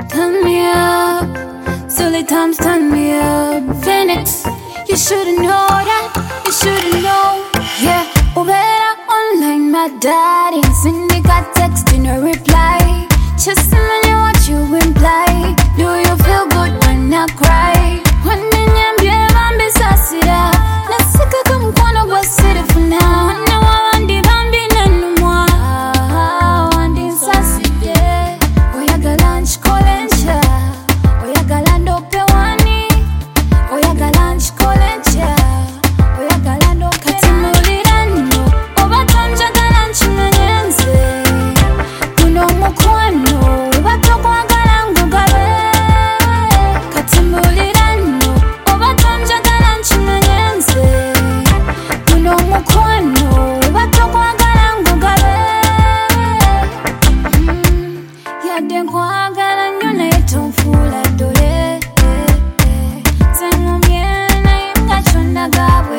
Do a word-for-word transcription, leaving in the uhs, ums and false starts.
Turn me up, silly times turn me up. Phoenix, you should've know that, you should've know. Yeah, Ubera online, my daddy. Cindy got text in a reply. Just imagine what you imply. Do you feel good when I cry? When nyambie bambi sasira, nasika kamkono gwa siri for now. Na wawandi bambi nanumwa, wandi saside. Oyagala nchikole ncha, oyagala ndope wani. Oyagala nchikole ncha, oyagala ndope kati mulirano. Obato njagala nchimanye nze, guno mukwano. Obato kwagala ngugabe, kati mulirano. Obato njagala nchimanye nze, guno mukwano. Obato kwagala ngugabe. Mm, yadde nkwagala nnyo naye tonfuula ddole. Nze ngumye naye nga kyonna gaabwe.